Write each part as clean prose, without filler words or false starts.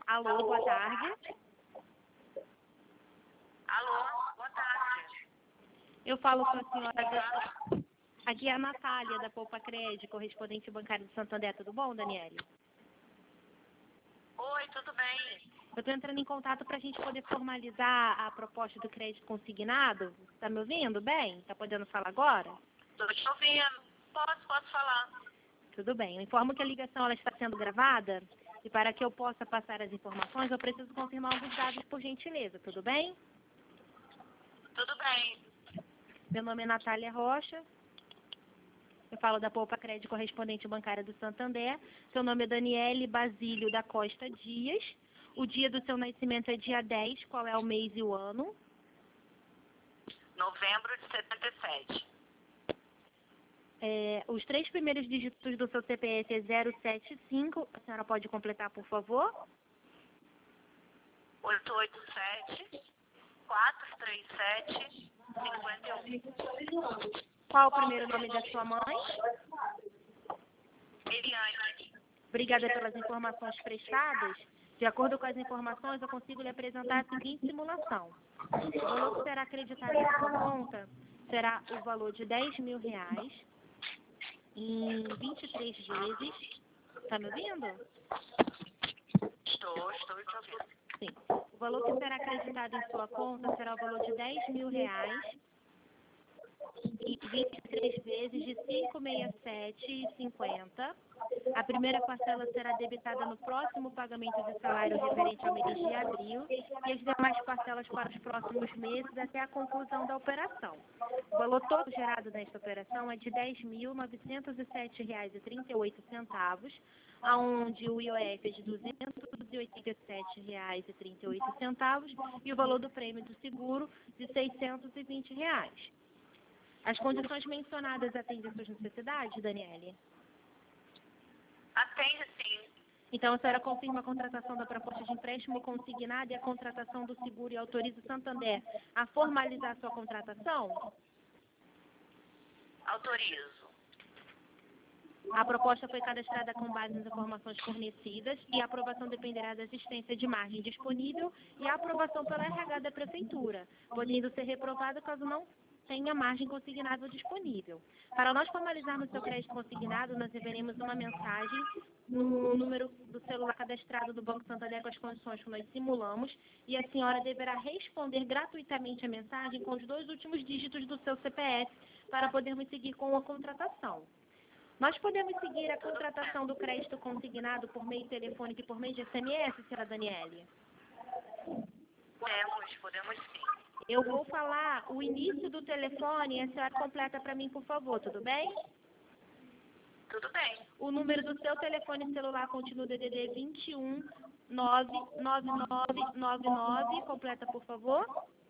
Alô, boa tarde. Alô, boa tarde. Eu falo com a senhora. Aqui é a Natália, da Poupa Crédito, correspondente bancário de Santander. Tudo bom, Daniele? Oi, tudo bem? Eu estou entrando em contato para a gente poder formalizar a proposta do crédito consignado. Está me ouvindo bem? Está podendo falar agora? Estou te ouvindo. Posso falar. Tudo bem. Eu informo que a ligação ela está sendo gravada e para que eu possa passar as informações, eu preciso confirmar alguns dados por gentileza. Tudo bem? Tudo bem. Meu nome é Natália Rocha. Eu falo da Poupa Crédito, correspondente bancária do Santander. Seu nome é Daniele Basílio da Costa Dias. O dia do seu nascimento é dia 10. Qual é o mês e o ano? Novembro de 77. Os 3 primeiros dígitos do seu CPF é 075. A senhora pode completar, por favor? 887 437 51. Qual o primeiro nome da sua mãe? Eliane. Obrigada pelas informações prestadas. De acordo com as informações, eu consigo lhe apresentar a seguinte simulação. O valor que será acreditado em sua conta será o valor de R$ 10.000 em 23 vezes. Está me ouvindo? Estou te ouvindo. Sim. O valor que será acreditado em sua conta será o valor de R$ 10.000 em 23 vezes de R$ 567,50. A primeira parcela será debitada no próximo pagamento de salário referente ao mês de abril e as demais parcelas para os próximos meses até a conclusão da operação. O valor todo gerado nesta operação é de R$ 10.907,38, onde o IOF é de R$ 287,38 e o valor do prêmio do seguro de R$ 620. As condições mencionadas atendem às suas necessidades, Daniele? Atende sim. Então, a senhora confirma a contratação da proposta de empréstimo consignado e a contratação do seguro e autoriza o Santander a formalizar sua contratação? Autorizo. A proposta foi cadastrada com base nas informações fornecidas e a aprovação dependerá da existência de margem disponível e a aprovação pela RH da Prefeitura, podendo ser reprovada caso não tenha margem consignável disponível. Para nós formalizarmos seu crédito consignado, nós enviaremos uma mensagem no número do celular cadastrado do Banco Santander com as condições que nós simulamos e a senhora deverá responder gratuitamente a mensagem com os 2 últimos dígitos do seu CPF para podermos seguir com a contratação. Nós podemos seguir a contratação do crédito consignado por meio telefônico e por meio de SMS, senhora Daniele? Podemos sim. Eu vou falar o início do telefone e a senhora completa para mim, por favor, tudo bem? Tudo bem. O número do seu telefone celular continua DDD 21 99999, completa, por favor.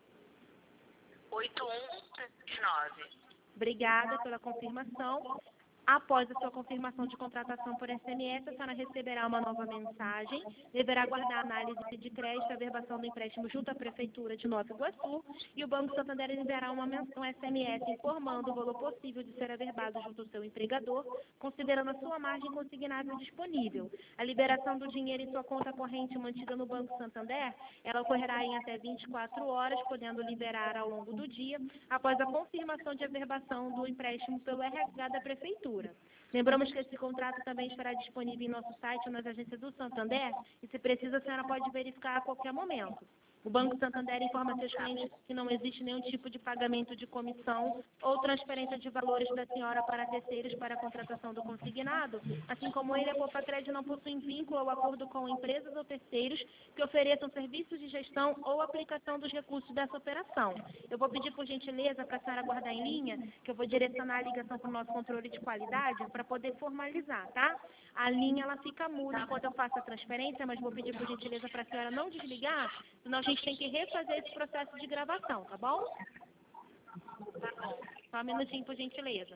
8139. Obrigada pela confirmação. Após a sua confirmação de contratação por SMS, a senhora receberá uma nova mensagem, deverá aguardar a análise de crédito e averbação do empréstimo junto à Prefeitura de Nova Iguaçu e o Banco Santander enviará um SMS informando o valor possível de ser averbado junto ao seu empregador, considerando a sua margem consignável disponível. A liberação do dinheiro em sua conta corrente mantida no Banco Santander, ela ocorrerá em até 24 horas, podendo liberar ao longo do dia, após a confirmação de averbação do empréstimo pelo RH da Prefeitura. Lembramos que esse contrato também estará disponível em nosso site ou nas agências do Santander e, se precisa, a senhora pode verificar a qualquer momento. O Banco Santander informa a seus clientes que não existe nenhum tipo de pagamento de comissão ou transferência de valores da senhora para terceiros para a contratação do consignado, assim como ele, a Poupa Crédito não possui vínculo ou acordo com empresas ou terceiros que ofereçam serviços de gestão ou aplicação dos recursos dessa operação. Eu vou pedir, por gentileza, para a senhora aguardar em linha, que eu vou direcionar a ligação para o nosso controle de qualidade para poder formalizar, tá? A linha, ela fica muda enquanto eu faço a transferência, mas vou pedir, por gentileza, para a senhora não desligar, senão a gente tem que refazer esse processo de gravação, tá bom? Tá bom. Só um minutinho, por gentileza.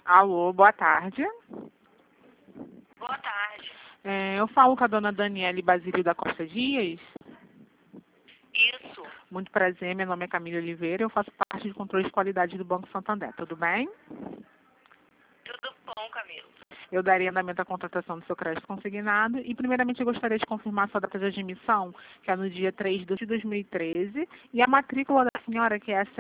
Alô, boa tarde. Boa tarde. Eu falo com a dona Daniele Basílio da Costa Dias. Isso. Muito prazer, meu nome é Camila Oliveira, eu faço parte do controle de qualidade do Banco Santander, tudo bem? Tudo bom, Camilo? Eu daria andamento à contratação do seu crédito consignado e, primeiramente, eu gostaria de confirmar sua data de admissão, que é no dia 3 de 2013, e a matrícula da senhora, que é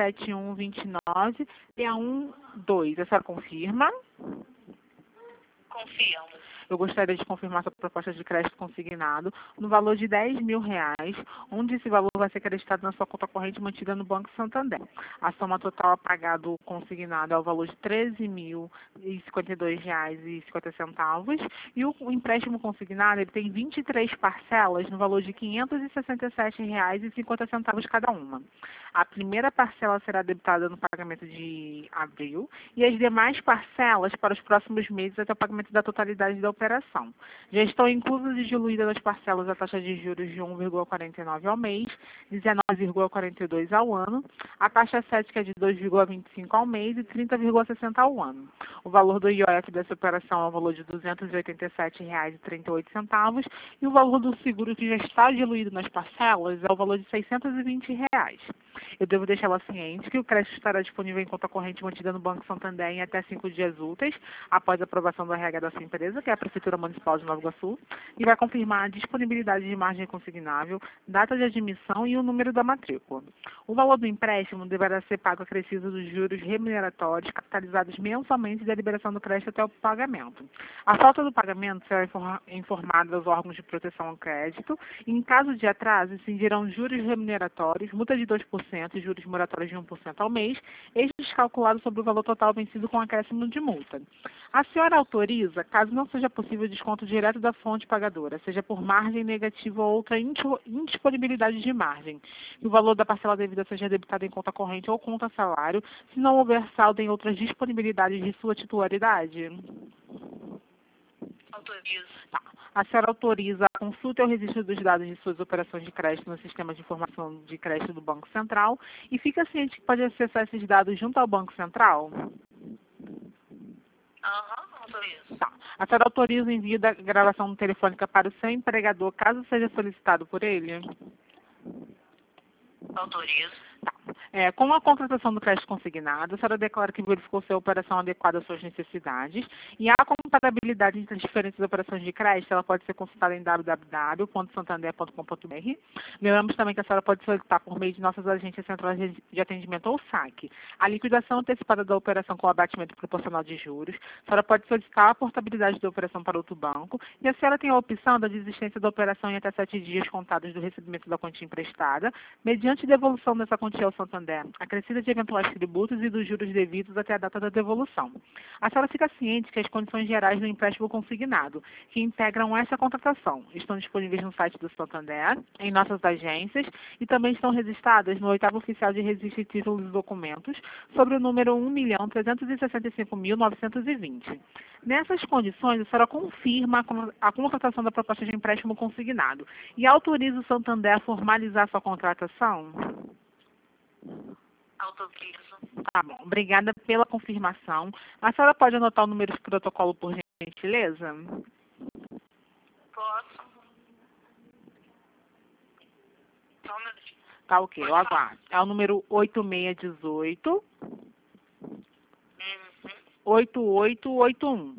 7129-612. A senhora confirma? Confirmo. Eu gostaria de confirmar sua proposta de crédito consignado no valor de R$ 10.000, onde esse valor vai ser acreditado na sua conta corrente mantida no Banco Santander. A soma total a pagar do consignado é o valor de R$ 13.052,50 e o empréstimo consignado ele tem 23 parcelas no valor de R$ 567,50 cada uma. A primeira parcela será debitada no pagamento de abril e as demais parcelas para os próximos meses até o pagamento da totalidade da operação. Já estão inclusas e diluídas nas parcelas a taxa de juros de 1,49 ao mês, 19,42 ao ano, a taxa cética de 2,25 ao mês e 30,60 ao ano. O valor do IOF dessa operação é o valor de R$ 287,38 e o valor do seguro que já está diluído nas parcelas é o valor de R$ 620. Eu devo deixá-la ciente que o crédito estará disponível em conta corrente mantida no Banco Santander em até 5 dias úteis, após a aprovação do RH da sua empresa, que é a Prefeitura Municipal de Nova Iguaçu, e vai confirmar a disponibilidade de margem consignável, data de admissão e o número da matrícula. O valor do empréstimo deverá ser pago acrescido dos juros remuneratórios capitalizados mensalmente da liberação do crédito até o pagamento. A falta do pagamento será informada aos órgãos de proteção ao crédito e, em caso de atraso, incidirão juros remuneratórios, multa de 2% e juros moratórios de 1% ao mês, estes calculados sobre o valor total vencido com acréscimo de multa. A senhora autoriza, caso não seja possível desconto direto da fonte pagadora, seja por margem negativa ou outra indisponibilidade de margem, e o valor da parcela devida seja debitado em conta corrente ou conta salário, se não houver saldo em outras disponibilidades de sua titularidade? Autorizo. Tá. A senhora autoriza a consulta e o registro dos dados de suas operações de crédito no sistema de informação de crédito do Banco Central e fica ciente que pode acessar esses dados junto ao Banco Central? Autorizo. Tá. A senhora autoriza o envio da gravação telefônica para o seu empregador, caso seja solicitado por ele? Autorizo. Com a contratação do crédito consignado, a senhora declara que verificou se a operação adequada às suas necessidades e a compatibilidade entre as diferentes operações de crédito, ela pode ser consultada em www.santander.com.br. Lembramos também que a senhora pode solicitar por meio de nossas agências centrais de atendimento ou SAC a liquidação antecipada da operação com abatimento proporcional de juros. A senhora pode solicitar a portabilidade da operação para outro banco e a senhora tem a opção da desistência da operação em até 7 dias contados do recebimento da quantia emprestada, mediante devolução dessa quantia ao Santander, acrescida de eventuais tributos e dos juros devidos até a data da devolução. A senhora fica ciente que as condições gerais do empréstimo consignado, que integram essa contratação, estão disponíveis no site do Santander, em nossas agências, e também estão registradas no 8º Oficial de Registro de Títulos e Documentos, sobre o número 1.365.920. Nessas condições, a senhora confirma a contratação da proposta de empréstimo consignado e autoriza o Santander a formalizar sua contratação? Autorizo. Tá bom, obrigada pela confirmação. A senhora pode anotar o número de protocolo, por gentileza? Posso? Só um minutinho. Tá ok, eu aguardo. É o número 8618 8881.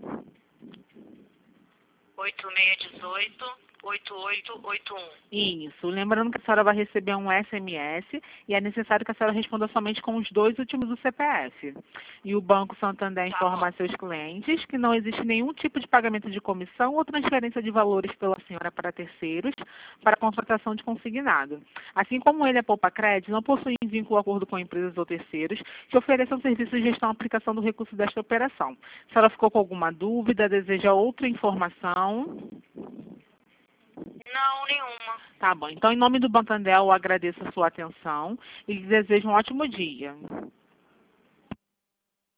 8618 8881. Isso. Lembrando que a senhora vai receber um SMS e é necessário que a senhora responda somente com os 2 últimos do CPF. E o Banco Santander informa a seus clientes que não existe nenhum tipo de pagamento de comissão ou transferência de valores pela senhora para terceiros para a contratação de consignado. Assim como ele é poupa-crédito, não possui vínculo acordo com empresas ou terceiros que ofereçam serviços de gestão e aplicação do recurso desta operação. A senhora ficou com alguma dúvida, deseja outra informação? Não, nenhuma. Tá bom. Então, em nome do Santander, eu agradeço a sua atenção e lhe desejo um ótimo dia.